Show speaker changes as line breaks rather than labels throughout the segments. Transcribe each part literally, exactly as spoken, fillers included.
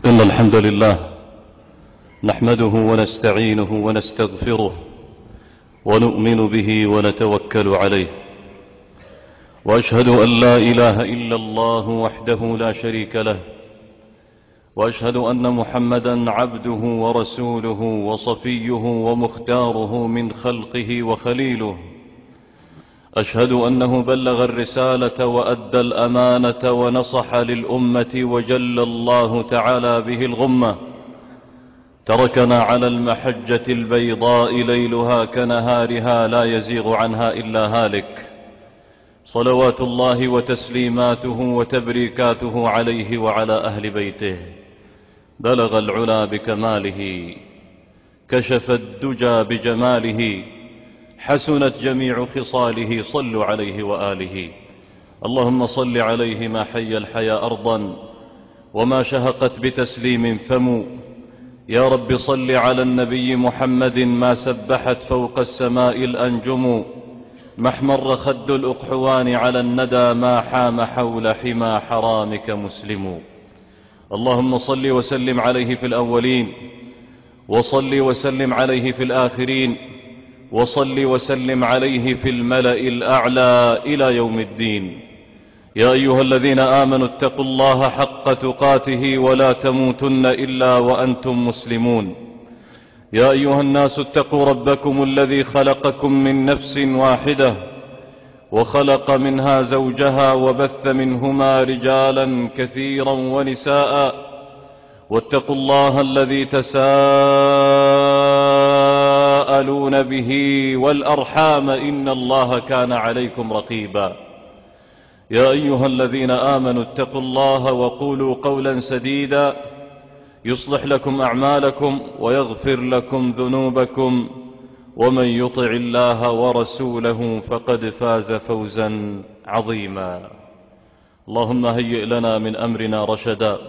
إن الحمد لله نحمده ونستعينه ونستغفره ونؤمن به ونتوكل عليه، وأشهد أن لا إله إلا الله وحده لا شريك له، وأشهد أن محمدا عبده ورسوله وصفيه ومختاره من خلقه وخليله. أشهد أنه بلغ الرسالة وأدى الأمانة ونصح للأمة وجل الله تعالى به الغمة، تركنا على المحجة البيضاء ليلها كنهارها لا يزيغ عنها إلا هالك، صلوات الله وتسليماته وتبريكاته عليه وعلى أهل بيته. بلغ العلا بكماله، كشف الدجى بجماله، حسنت جميع خصاله، صلوا عليه وآله. اللهم صل عليه ما حي الحيا أرضا وما شهقت بتسليم فم. يا رب صل على النبي محمد ما سبحت فوق السماء الأنجم، ما احمر خد الأقحوان على الندى ما حام حول حمى حرامك مسلم. اللهم صل وسلم عليه في الأولين، وصل وسلم عليه في الآخرين، وصل وسلم عليه في الملأ الأعلى إلى يوم الدين. يا أيها الذين آمنوا اتقوا الله حق تقاته ولا تموتن إلا وأنتم مسلمون. يا أيها الناس اتقوا ربكم الذي خلقكم من نفس واحدة وخلق منها زوجها وبث منهما رجالا كثيرا ونساء، واتقوا الله الذي تساءلون به والأرحام إن الله كان عليكم رقيبا. يا أيها الذين آمنوا اتقوا الله وقولوا قولا سديدا يصلح لكم أعمالكم ويغفر لكم ذنوبكم، ومن يطع الله ورسوله فقد فاز فوزا عظيما. اللهم هيئ لنا من أمرنا رشدا،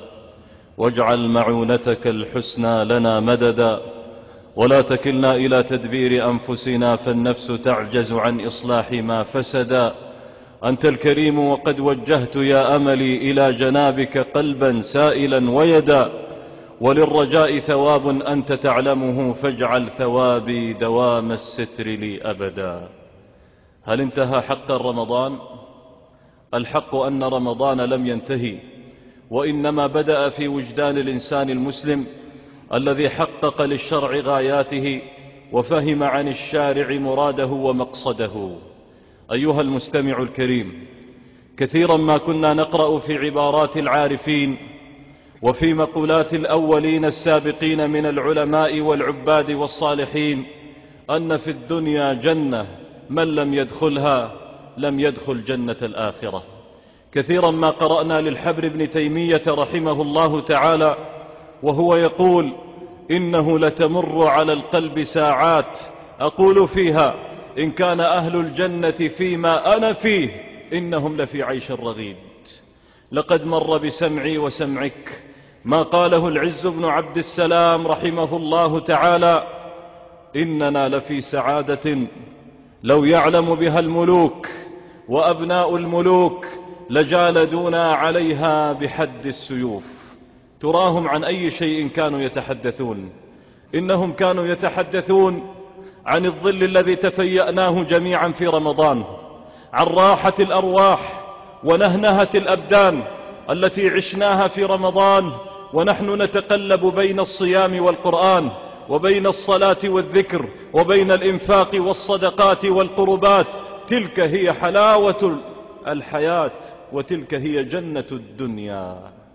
واجعل معونتك الحسنى لنا مددا، ولا تكلنا إلى تدبير أنفسنا فالنفس تعجز عن إصلاح ما فسدا. أنت الكريم وقد وجهت يا أملي إلى جنابك قلبا سائلا ويدا، وللرجاء ثواب أنت تعلمه فاجعل ثوابي دوام الستر لي أبدا. هل انتهى حقا رمضان؟ الحق أن رمضان لم ينتهي، وإنما بدأ في وجدان الإنسان المسلم الذي حقق للشرع غاياته وفهم عن الشارع مراده ومقصده. أيها المستمع الكريم، كثيرا ما كنا نقرأ في عبارات العارفين وفي مقولات الأولين السابقين من العلماء والعباد والصالحين أن في الدنيا جنة من لم يدخلها لم يدخل جنة الآخرة. كثيرا ما قرأنا للحبر بن تيمية رحمه الله تعالى وهو يقول: إنه لتمر على القلب ساعات أقول فيها إن كان أهل الجنة فيما أنا فيه إنهم لفي عيش رغيد. لقد مر بسمعي وسمعك ما قاله العز بن عبد السلام رحمه الله تعالى: إننا لفي سعادة لو يعلم بها الملوك، وأبناء الملوك لجالدونا عليها بحد السيوف. تراهم عن أي شيء كانوا يتحدثون؟ إنهم كانوا يتحدثون عن الظل الذي تفيأناه جميعا في رمضان، عن راحة الأرواح ونهنهة الأبدان التي عشناها في رمضان ونحن نتقلب بين الصيام والقرآن، وبين الصلاة والذكر، وبين الإنفاق والصدقات والقربات. تلك هي حلاوة الحياة، وتلك هي جنة الدنيا.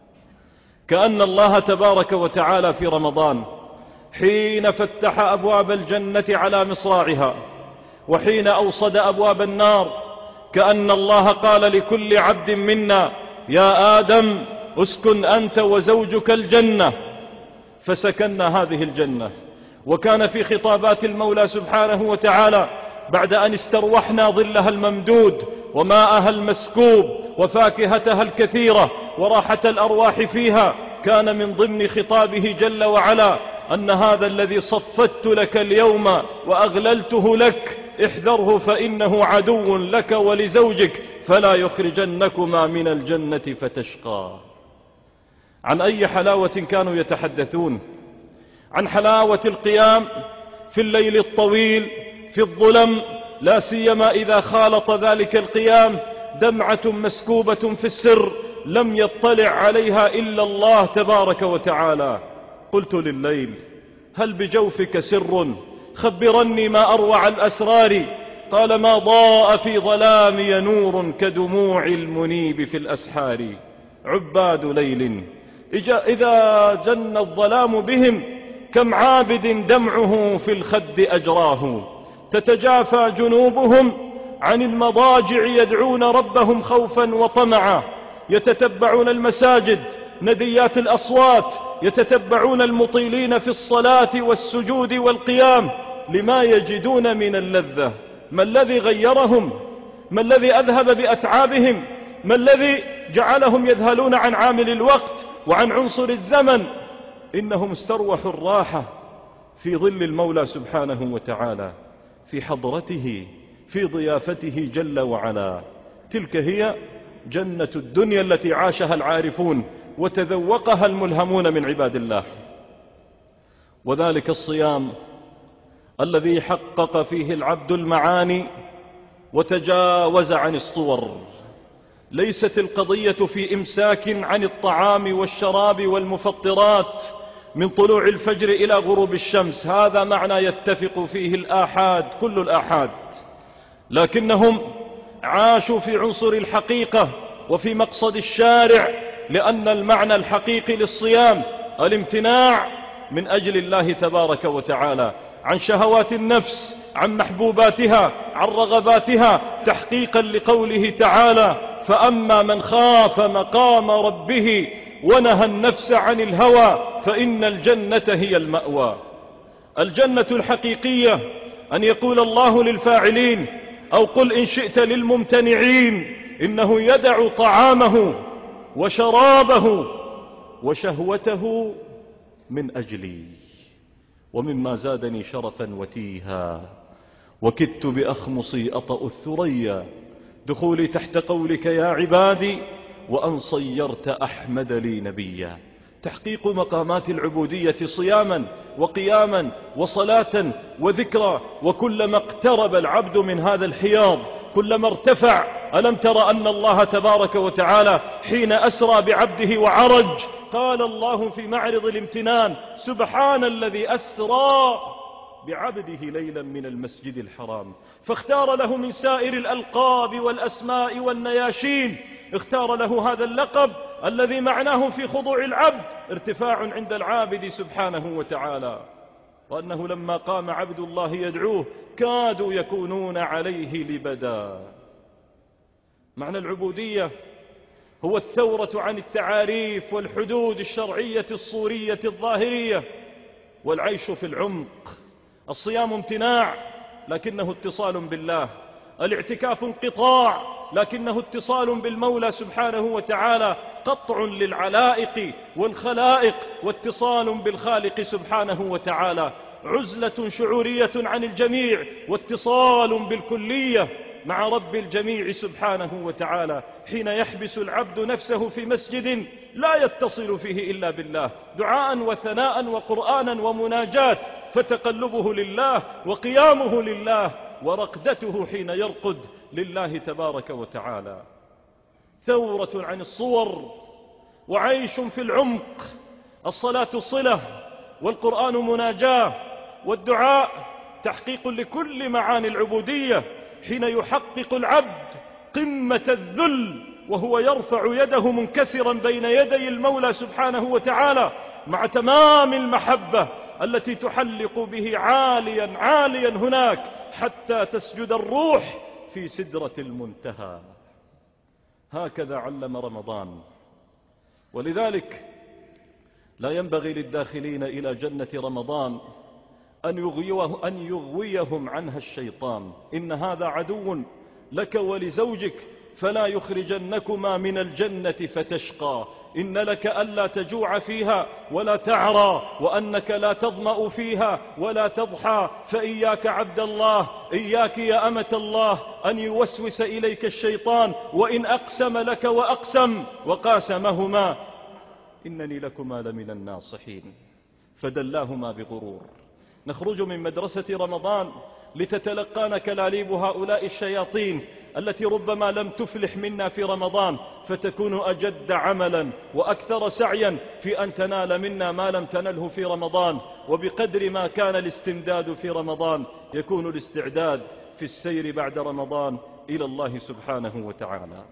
كأن الله تبارك وتعالى في رمضان حين فتح أبواب الجنة على مصراعها، وحين أوصد أبواب النار، كأن الله قال لكل عبد منا: يا آدم اسكن أنت وزوجك الجنة. فسكننا هذه الجنة. وكان في خطابات المولى سبحانه وتعالى بعد أن استروحنا ظلها الممدود وماءها المسكوب وفاكهتها الكثيرة وراحة الأرواح فيها، كان من ضمن خطابه جل وعلا أن هذا الذي صفدت لك اليوم وأغللته لك احذره فإنه عدو لك ولزوجك فلا يخرجنكما من الجنة فتشقى. عن أي حلاوة كانوا يتحدثون؟ عن حلاوة القيام في الليل الطويل في الظلم، لا سيما إذا خالط ذلك القيام دمعة مسكوبة في السر لم يطلع عليها إلا الله تبارك وتعالى. قلت لليل: هل بجوفك سر؟ خبرني ما أروع الأسرار. قال: ما ضاء في ظلامي نور كدموع المنيب في الأسحار. عباد ليل إذا جن الظلام بهم كم عابد دمعه في الخد أجراه. تتجافى جنوبهم عن المضاجع يدعون ربهم خوفا وطمعا. يتتبعون المساجد نديات الأصوات، يتتبعون المطيلين في الصلاة والسجود والقيام لما يجدون من اللذة. ما الذي غيرهم؟ ما الذي أذهب بأتعابهم؟ ما الذي جعلهم يذهلون عن عامل الوقت وعن عنصر الزمن؟ إنهم استروحوا الراحة في ظل المولى سبحانه وتعالى، في حضرته، في ضيافته جل وعلا. تلك هي جنة الدنيا التي عاشها العارفون وتذوقها الملهمون من عباد الله. وذلك الصيام الذي حقق فيه العبد المعاني وتجاوز عن الصور. ليست القضية في إمساك عن الطعام والشراب والمفطرات من طلوع الفجر إلى غروب الشمس، هذا معنى يتفق فيه الآحاد كل الآحاد، لكنهم عاشوا في عنصر الحقيقة وفي مقصد الشارع، لأن المعنى الحقيقي للصيام الامتناع من أجل الله تبارك وتعالى عن شهوات النفس، عن محبوباتها، عن رغباتها، تحقيقا لقوله تعالى: فأما من خاف مقام ربه ونهى النفس عن الهوى فإن الجنة هي المأوى. الجنة الحقيقية أن يقول الله للفاعلين، أو قل إن شئت للممتنعين: إنه يدع طعامه وشرابه وشهوته من أجلي، ومما زادني شرفا وتيها وكدت بأخمصي أطأ الثريا دخولي تحت قولك يا عبادي وأن صيرت أحمد لي نبيا. تحقيق مقامات العبودية صياما وقياما وصلاة وذكرى. وكلما اقترب العبد من هذا الحياض كلما ارتفع. ألم تر أن الله تبارك وتعالى حين أسرى بعبده وعرج قال الله في معرض الامتنان: سبحان الذي أسرى بعبده ليلا من المسجد الحرام. فاختار له من سائر الألقاب والأسماء والنياشين، اختار له هذا اللقب الذي معناه في خضوع العبد ارتفاع عند العابد سبحانه وتعالى. وأنه لما قام عبد الله يدعوه كادوا يكونون عليه لبدا. معنى العبودية هو الثورة عن التعاريف والحدود الشرعية الصورية الظاهرية والعيش في العمق. الصيام امتناع لكنه اتصال بالله، الاعتكاف انقطاع لكنه اتصال بالمولى سبحانه وتعالى، قطع للعلائق والخلائق واتصال بالخالق سبحانه وتعالى، عزلة شعورية عن الجميع واتصال بالكلية مع رب الجميع سبحانه وتعالى. حين يحبس العبد نفسه في مسجد لا يتصل فيه إلا بالله دعاء وثناء وقرآنا ومناجات، فتقلبه لله وقيامه لله ورقدته حين يرقد لله تبارك وتعالى. ثورة عن الصور وعيش في العمق. الصلاة صلة والقرآن مناجاة والدعاء تحقيق لكل معاني العبودية. حين يحقق العبد قمة الذل وهو يرفع يده منكسرا بين يدي المولى سبحانه وتعالى مع تمام المحبة التي تحلق به عاليا عاليا هناك حتى تسجد الروح في سدرة المنتهى. هكذا علم رمضان. ولذلك لا ينبغي للداخلين إلى جنة رمضان أن يغويه أن يغويهم عنها الشيطان. إن هذا عدو لك ولزوجك فلا يخرجنكما من الجنة فتشقى. إن لك ألا تجوع فيها ولا تعرى وأنك لا تظمأ فيها ولا تضحى. فإياك عبد الله، إياك يا أمة الله أن يوسوس إليك الشيطان، وإن أقسم لك وأقسم وقاسمهما
إنني لكما لمن الناصحين، فدلاهما بغرور. نخرج من مدرسة رمضان لتتلقانا كلاليب هؤلاء الشياطين التي ربما لم تفلح منا في رمضان، فتكون أجد عملا وأكثر سعيا في أن تنال منا ما لم تنله في رمضان. وبقدر ما كان الاستمداد في رمضان يكون الاستعداد في السير بعد رمضان إلى الله سبحانه وتعالى.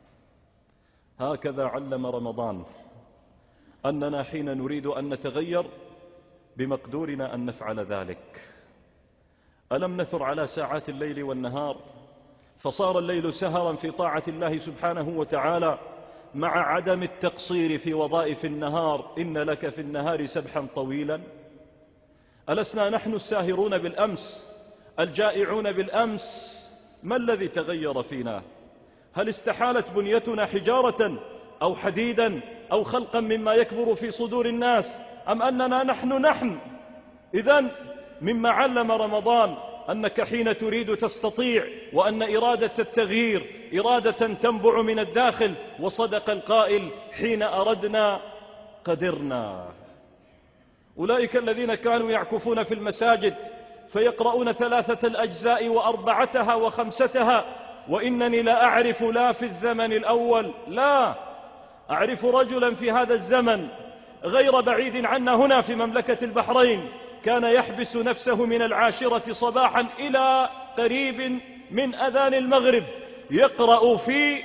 هكذا علم رمضان أننا حين نريد أن نتغير بمقدورنا أن نفعل ذلك. ألم نثر على ساعات الليل والنهار فصار الليل سهرا في طاعة الله سبحانه وتعالى مع عدم التقصير في وظائف النهار؟ إن لك في النهار سبحا طويلا. ألسنا نحن الساهرون بالأمس الجائعون بالأمس؟ ما الذي تغير فينا؟ هل استحالت بنيتنا حجارة أو حديدا أو خلقا مما يكبر في صدور الناس، أم أننا نحن نحن؟ إذن مما علم رمضان أنك حين تريد تستطيع، وأن إرادة التغيير إرادة تنبع من الداخل. وصدق القائل: حين أردنا قدرنا. أولئك الذين كانوا يعكفون في المساجد فيقرؤون ثلاثة الأجزاء وأربعتها وخمستها، وإنني لا أعرف لا في الزمن الأول لا أعرف رجلا في هذا الزمن غير بعيد عنا هنا في مملكة البحرين كان يحبس نفسه من العاشرة صباحا إلى قريب من أذان المغرب يقرأ في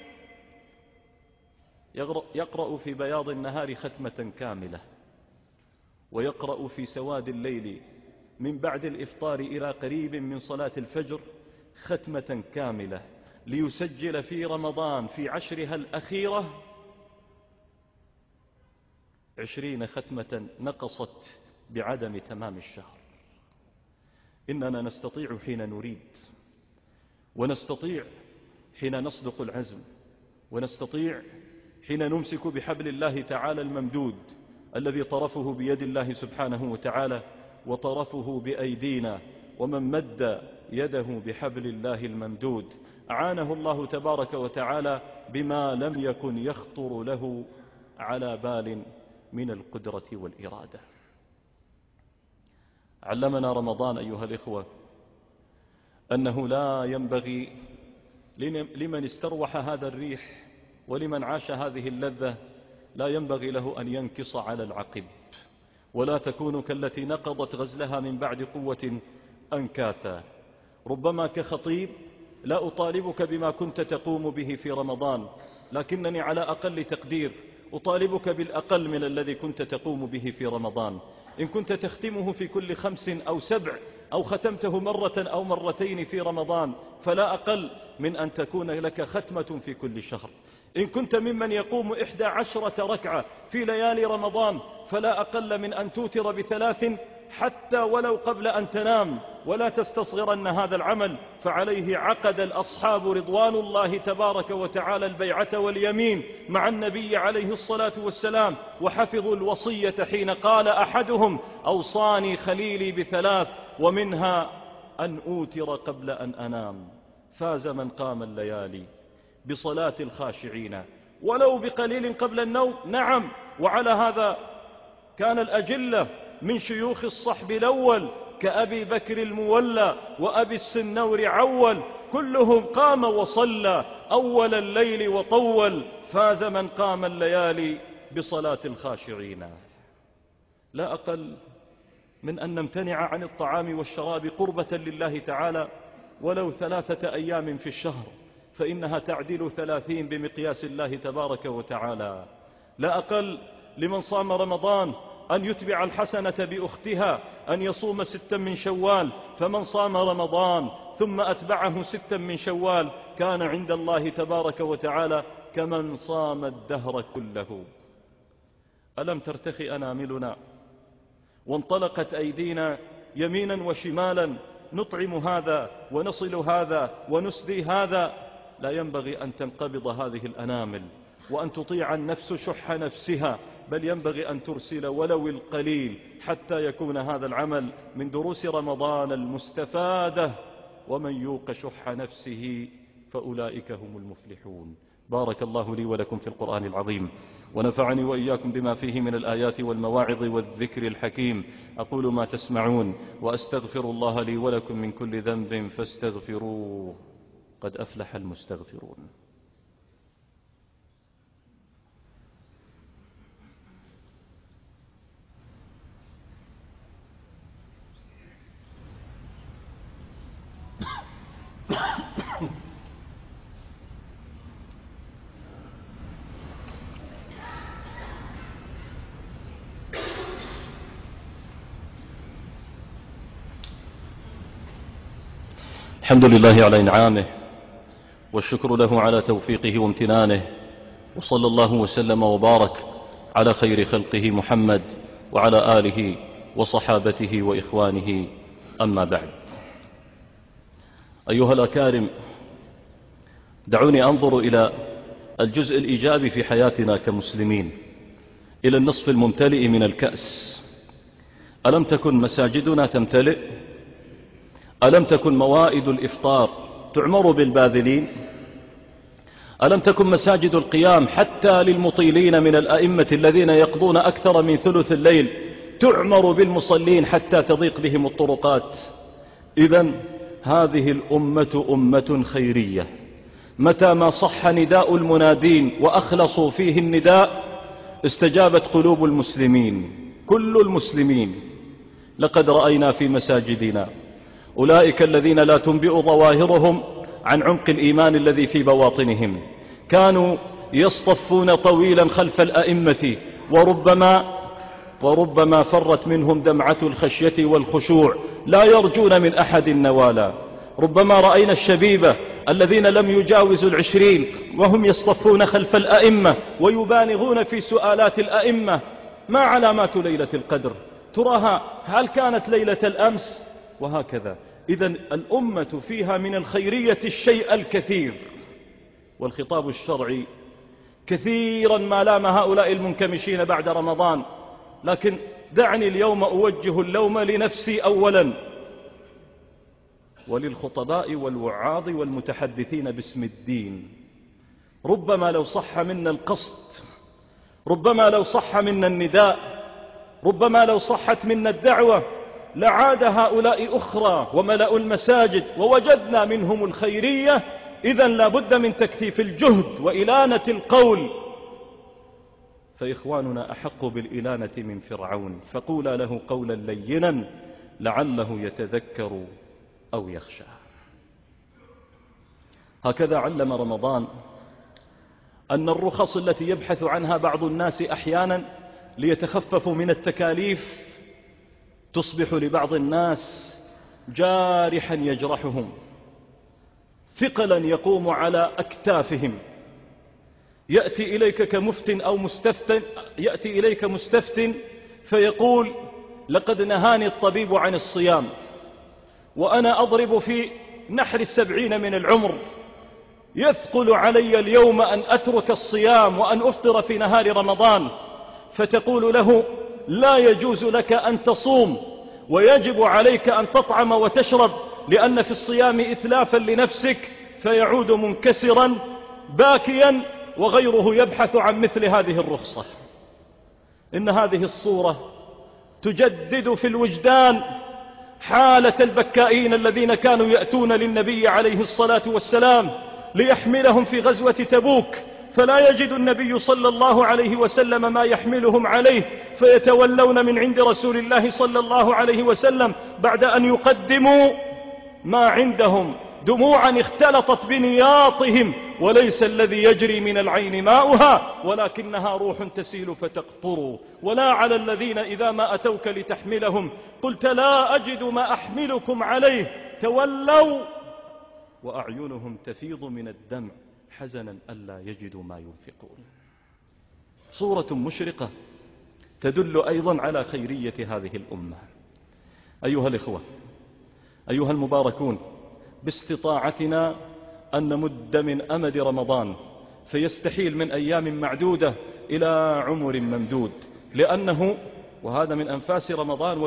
يقرأ في بياض النهار ختمة كاملة، ويقرأ في سواد الليل من بعد الإفطار إلى قريب من صلاة الفجر ختمة كاملة، ليسجل في رمضان في عشرها الأخيرة عشرين ختمة نقصت بعدم تمام الشهر. إننا نستطيع حين نريد، ونستطيع حين نصدق العزم، ونستطيع حين نمسك بحبل الله تعالى الممدود الذي طرفه بيد الله سبحانه وتعالى وطرفه بأيدينا. ومن مد يده بحبل الله الممدود أعانه الله تبارك وتعالى بما لم يكن يخطر له على بال من القدرة والإرادة. علمنا رمضان أيها الإخوة أنه لا ينبغي لمن استروح هذا الريح ولمن عاش هذه اللذة لا ينبغي له أن ينكص على العقب، ولا تكون كالتي نقضت غزلها من بعد قوة أنكاثا. ربما كخطيب لا أطالبك بما كنت تقوم به في رمضان، لكنني على أقل تقدير أطالبك بالأقل من الذي كنت تقوم به في رمضان. إن كنت تختمه في كل خمس أو سبع أو ختمته مرة أو مرتين في رمضان فلا أقل من أن تكون لك ختمة في كل شهر. إن كنت ممن يقوم إحدى عشرة ركعة في ليالي رمضان فلا أقل من أن توتر بثلاث حتى ولو قبل أن تنام. ولا تستصغرن هذا العمل، فعليه عقد الأصحاب رضوان الله تبارك وتعالى البيعة واليمين مع النبي عليه الصلاة والسلام، وحفظوا الوصية حين قال أحدهم: أوصاني خليلي بثلاث ومنها أن أوتر قبل أن أنام. فاز من قام الليالي بصلاة الخاشعين ولو بقليل قبل النوم. نعم، وعلى هذا كان الأجلة من شيوخ الصحب الأول كأبي بكر المولى وأبي السنور عول، كلهم قام وصلى أول الليل وطول. فاز من قام الليالي بصلاة الخاشعين. لا أقل من أن نمتنع عن الطعام والشراب قربة لله تعالى ولو ثلاثة أيام في الشهر، فإنها تعدل ثلاثين بمقياس الله تبارك وتعالى. لا أقل لمن صام رمضان أن يتبع الحسنة بأختها، أن يصوم ستا من شوال. فمن صام رمضان ثم أتبعه ستا من شوال كان عند الله تبارك وتعالى كمن صام الدهر كله. ألم ترتخي أناملنا وانطلقت أيدينا يمينا وشمالا نطعم هذا ونصل هذا ونسدي هذا؟ لا ينبغي أن تنقبض هذه الأنامل وأن تطيع النفس شح نفسها، بل ينبغي أن ترسل ولو القليل حتى يكون هذا العمل من دروس رمضان المستفادة. ومن يوق شح نفسه فأولئك هم المفلحون. بارك الله لي ولكم في القرآن العظيم، ونفعني وإياكم بما فيه من الآيات والمواعظ والذكر الحكيم. أقول ما تسمعون وأستغفر الله لي ولكم من كل ذنب فاستغفروه، قد أفلح المستغفرون. الحمد لله على إنعامه، والشكر له على توفيقه وامتنانه، وصلى الله وسلم وبارك على خير خلقه محمد وعلى آله وصحابته وإخوانه، أما بعد. أيها الأكارم، دعوني أنظر إلى الجزء الإيجابي في حياتنا كمسلمين، إلى النصف الممتلئ من الكأس. ألم تكن مساجدنا تمتلئ؟ ألم تكن موائد الإفطار تعمر بالباذلين؟ ألم تكن مساجد القيام حتى للمطيلين من الأئمة الذين يقضون أكثر من ثلث الليل تعمر بالمصلين حتى تضيق بهم الطرقات؟ إذن هذه الأمة أمة خيرية، متى ما صح نداء المنادين وأخلصوا فيه النداء استجابت قلوب المسلمين، كل المسلمين. لقد رأينا في مساجدنا أولئك الذين لا تنبئ ظواهرهم عن عمق الإيمان الذي في بواطنهم، كانوا يصطفون طويلا خلف الأئمة، وربما وربما فرت منهم دمعة الخشية والخشوع، لا يرجون من أحد نوالا. ربما رأينا الشبيبة الذين لم يجاوزوا العشرين وهم يصطفون خلف الأئمة ويبالغون في سؤالات الأئمة: ما علامات ليلة القدر؟ تراها هل كانت ليلة الأمس؟ وهكذا. إذن الأمة فيها من الخيرية الشيء الكثير، والخطاب الشرعي كثيرا ما لام هؤلاء المنكمشين بعد رمضان، لكن دعني اليوم أوجه اللوم لنفسي أولا، وللخطباء والوعاظ والمتحدثين باسم الدين. ربما لو صح منا القصد، ربما لو صح منا النداء، ربما لو صحت منا الدعوة، لعاد هؤلاء أخرى وملأوا المساجد ووجدنا منهم الخيرية. إذن لا بد من تكثيف الجهد وإلانة القول، فإخواننا أحق بالإلانة من فرعون، فقولا له قولا لينا لعله يتذكر أو يخشى. هكذا علم رمضان أن الرخص التي يبحث عنها بعض الناس أحيانا ليتخففوا من التكاليف تصبح لبعض الناس جارحا يجرحهم، ثقلا يقوم على أكتافهم. يأتي إليك كمفت أو مستفتن، يأتي إليك مستفتن فيقول: لقد نهاني الطبيب عن الصيام وأنا أضرب في نحر السبعين من العمر، يثقل علي اليوم أن أترك الصيام وأن أفطر في نهار رمضان. فتقول له: لا يجوز لك أن تصوم، ويجب عليك أن تطعم وتشرب، لأن في الصيام إتلافا لنفسك. فيعود منكسرا باكيا وغيره يبحث عن مثل هذه الرخصة. إن هذه الصورة تجدد في الوجدان حالة البكائين الذين كانوا يأتون للنبي عليه الصلاة والسلام ليحملهم في غزوة تبوك، فلا يجد النبي صلى الله عليه وسلم ما يحملهم عليه، فيتولون من عند رسول الله صلى الله عليه وسلم بعد أن يقدموا ما عندهم دموعا اختلطت بنياطهم، وليس الذي يجري من العين ماؤها ولكنها روح تسيل فتقطر. ولا على الذين إذا ما أتوك لتحملهم قلت لا أجد ما أحملكم عليه تولوا وأعينهم تفيض من الدمع حزنا ألا يجدوا ما ينفقون. صورة مشرقة تدل أيضا على خيرية هذه الأمة. أيها الإخوة، أيها المباركون، باستطاعتنا أن نمد من أمد رمضان فيستحيل من أيام معدودة إلى عمر ممدود، لأنه وهذا من أنفاس رمضان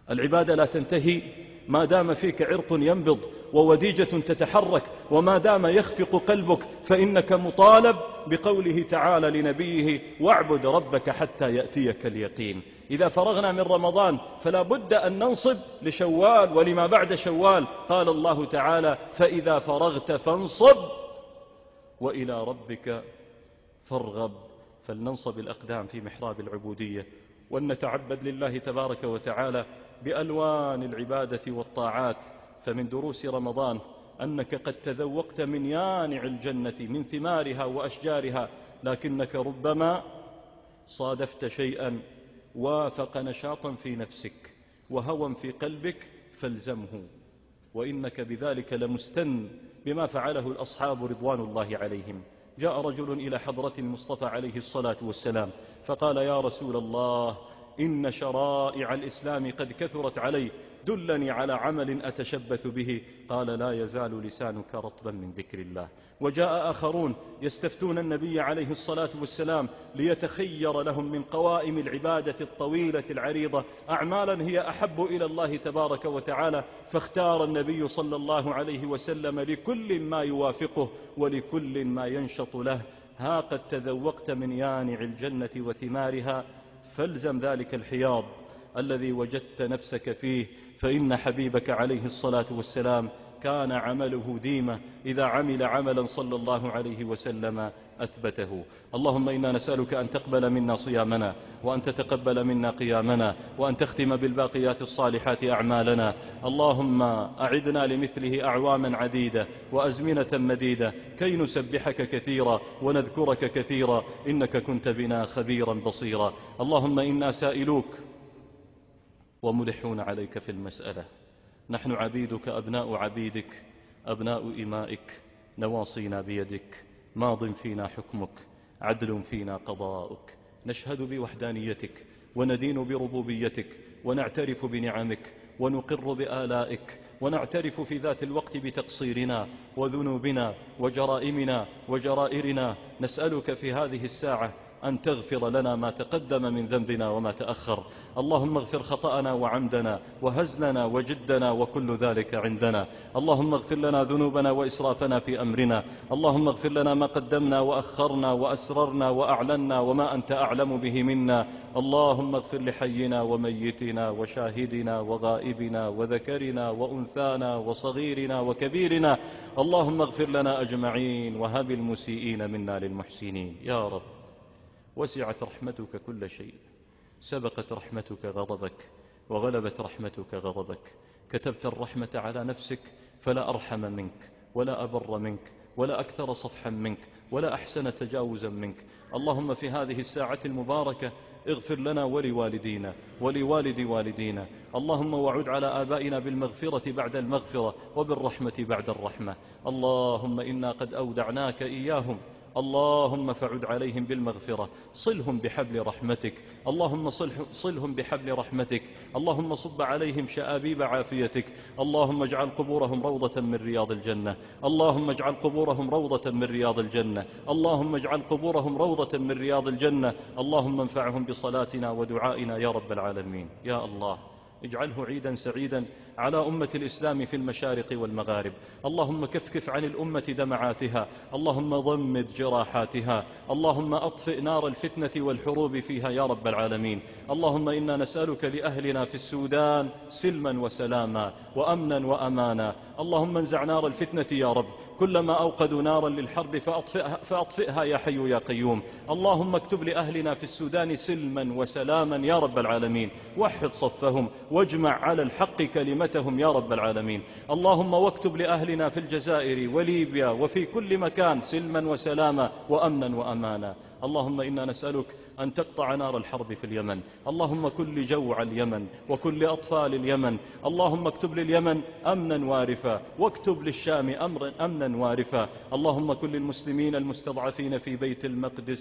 العبادة لا تنتهي ما دام فيك عرق ينبض ووديجة تتحرك، وما دام يخفق قلبك، فإنك مطالب بقوله تعالى لنبيه: واعبد ربك حتى يأتيك اليقين. إذا فرغنا من رمضان فلا بد أن ننصب لشوال ولما بعد شوال. قال الله تعالى: فإذا فرغت فانصب وإلى ربك فارغب. فلننصب الأقدام في محراب العبودية، ونتعبد لله تبارك وتعالى بألوان العبادة والطاعات. فمن دروس رمضان أنك قد تذوقت من يانع الجنة من ثمارها وأشجارها، لكنك ربما صادفت شيئا وافق نشاطا في نفسك وهوى في قلبك فالزمه، وإنك بذلك لمستن بما فعله الأصحاب رضوان الله عليهم. جاء رجل إلى حضرة المصطفى عليه الصلاة والسلام فقال: يا رسول الله، إن شرائع الإسلام قد كثرت علي، دلني على عمل أتشبث به. قال: لا يزال لسانك رطبا من ذكر الله. وجاء آخرون يستفتون النبي عليه الصلاة والسلام ليتخير لهم من قوائم العبادة الطويلة العريضة أعمالا هي أحب إلى الله تبارك وتعالى، فاختار النبي صلى الله عليه وسلم لكل ما يوافقه ولكل ما ينشط له: ها قد تذوقت من يانع الجنة وثمارها، فالزم ذلك الحياض الذي وجدت نفسك فيه، فإن حبيبك عليه الصلاة والسلام كان عمله ديمة، إذا عمل عملا صلى الله عليه وسلم أثبته. اللهم إنا نسألك أن تقبل منا صيامنا، وأن تتقبل منا قيامنا، وأن تختم بالباقيات الصالحات أعمالنا. اللهم أعدنا لمثله أعواما عديدة وأزمنة مديدة كي نسبحك كثيرا ونذكرك كثيرا، إنك كنت بنا خبيرا بصيرا. اللهم إنا سائلوك وملحون عليك في المسألة، نحن عبيدك أبناء عبيدك أبناء إمائك، نواصينا بيدك، ماض فينا حكمك، عدل فينا قضاؤك، نشهد بوحدانيتك وندين بربوبيتك ونعترف بنعمك ونقر بآلائك، ونعترف في ذات الوقت بتقصيرنا وذنوبنا وجرائمنا وجرائرنا. نسألك في هذه الساعة أن تغفر لنا ما تقدم من ذنبنا وما تأخر. اللهم اغفر خطأنا وعمدنا وهزلنا وجدنا وكل ذلك عندنا. اللهم اغفر لنا ذنوبنا وإسرافنا في أمرنا. اللهم اغفر لنا ما قدمنا وأخرنا وأسررنا وأعلنا وما أنت أعلم به منا. اللهم اغفر لحينا وميتنا وشاهدنا وغائبنا وذكرنا وأنثانا وصغيرنا وكبيرنا. اللهم اغفر لنا أجمعين وهب المسيئين منا للمحسنين. يا رب، وسعت رحمتك كل شيء، سبقت رحمتك غضبك وغلبت رحمتك غضبك. كتبت الرحمة على نفسك فلا أرحم منك ولا أبر منك ولا أكثر صفحا منك ولا أحسن تجاوزا منك. اللهم في هذه الساعة المباركة اغفر لنا ولوالدينا ولوالد والدينا. اللهم وعد على آبائنا بالمغفرة بعد المغفرة وبالرحمة بعد الرحمة. اللهم إنا قد أودعناك إياهم، اللهم فعد عليهم بالمغفرة، صلهم بحبل رحمتك. اللهم صلهم بحبل رحمتك. اللهم صب عليهم شآبيب عافيتك. اللهم اجعل قبورهم روضة من رياض الجنة. اللهم اجعل قبورهم روضة من رياض الجنة. اللهم اجعل قبورهم روضة من رياض الجنة. اللهم انفعهم بصلاتنا ودعائنا يا رب العالمين. يا الله، اجعله عيدا سعيدا على أمة الإسلام في المشارق والمغارب. اللهم كفكف عن الأمة دمعاتها، اللهم ضمد جراحاتها، اللهم أطفئ نار الفتنة والحروب فيها يا رب العالمين. اللهم إنا نسألك لأهلنا في السودان سلما وسلاما وأمنا وأمانا. اللهم انزع نار الفتنة يا رب، كلما أوقدوا نارا للحرب فأطفئها, فأطفئها يا حي يا قيوم. اللهم اكتب لأهلنا في السودان سلما وسلاما يا رب العالمين، وحد صفهم واجمع على الحق كلمتهم يا رب العالمين. اللهم واكتب لأهلنا في الجزائر وليبيا وفي كل مكان سلما وسلاما وأمنا وأمانا. اللهم إنا نسألك أن تقطع نار الحرب في اليمن. اللهم كل جوع اليمن وكل أطفال اليمن. اللهم اكتب لليمن أمنا وارفا، واكتب للشام أمرا أمنا وارفا. اللهم كل المسلمين المستضعفين في بيت المقدس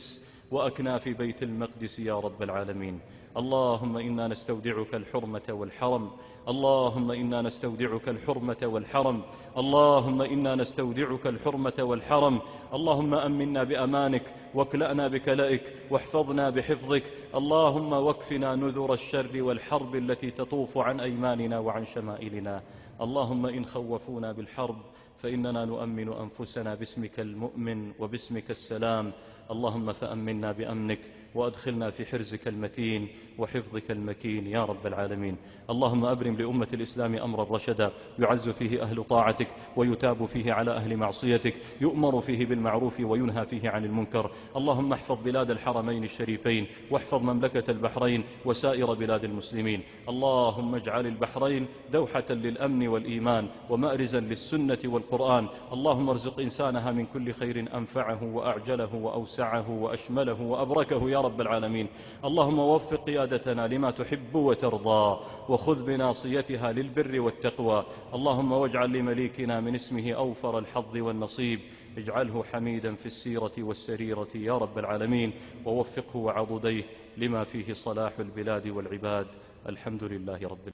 وأكناف بيت المقدس يا رب العالمين. اللهم إنا نستودعك الحرمة والحرم، اللهم إنا نستودعك الحرمة والحرم، اللهم إنا نستودعك الحرمة والحرم. اللهم أمنا بأمانك، واكلأنا بكلائك، واحفظنا بحفظك. اللهم واكفنا نذر الشر والحرب التي تطوف عن أيماننا وعن شمائلنا. اللهم إن خوفونا بالحرب فإننا نؤمن أنفسنا باسمك المؤمن وباسمك السلام. اللهم فأمنا بأمنك، وأدخلنا في حرزك المتين وحفظك المكين يا رب العالمين. اللهم أبرم لأمة الإسلام أمرا رشدا، يعز فيه أهل طاعتك، ويتاب فيه على أهل معصيتك، يؤمر فيه بالمعروف وينهى فيه عن المنكر. اللهم احفظ بلاد الحرمين الشريفين، واحفظ مملكة البحرين وسائر بلاد المسلمين. اللهم اجعل البحرين دوحة للأمن والإيمان، ومأرزا للسنة والقرآن. اللهم ارزق إنسانها من كل خير أنفعه وأعجله وأوسعه وأشمله وأبركه يا رب العالمين. اللهم وفق قيادتنا لما تحب وترضى، وخذ بناصيتها للبر والتقوى. اللهم واجعل لمليكنا من اسمه أوفر الحظ والنصيب، اجعله حميدا في السيرة والسريرة يا رب العالمين، ووفقه وعضديه لما فيه صلاح البلاد والعباد. الحمد لله رب العالمين.